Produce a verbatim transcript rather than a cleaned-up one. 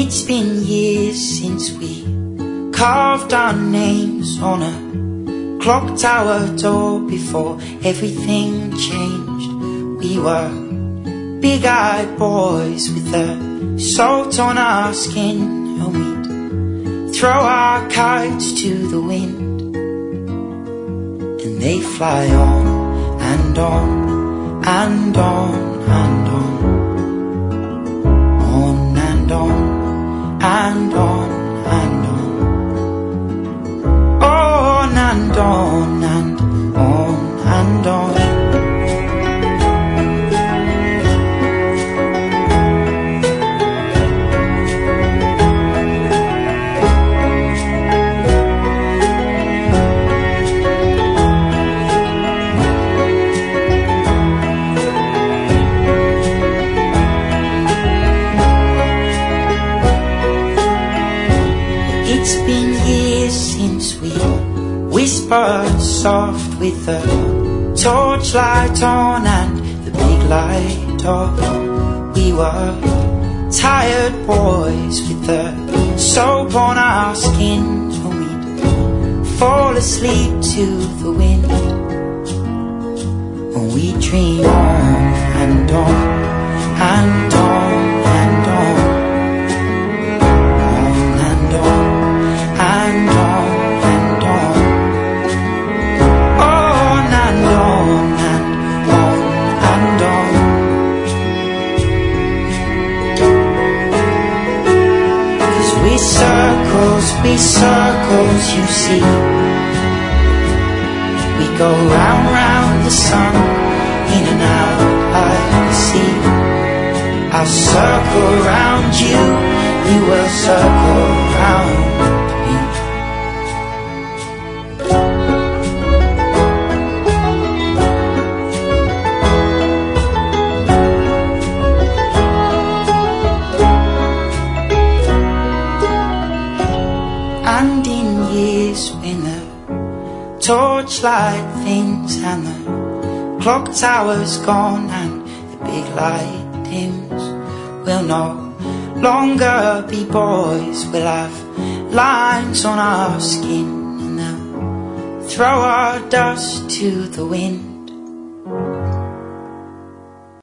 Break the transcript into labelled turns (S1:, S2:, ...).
S1: It's been years since we carved our names on a clock tower door before everything changed. We were big-eyed boys with the salt on our skin, and we'd throw our kites to the wind, and they fly on and on and on and on, on and on and on and on, on and on and on and on. It's been years since we whispered soft with the torchlight on and the big light off. We were tired boys with the soap on our skins, when we'd fall asleep to the wind, when we dream on and on and on and on, on and on and on and on, on and on and on and on. 'Cause we circles, we circles, you see. We go round, round the sun, in and out like the sea. I'll circle round you, you will circle round me. And in years when the torchlight thins and the clock tower's gone and the big light dims, we'll no longer be boys. We'll have lines on our skin, and they'll throw our dust to the wind,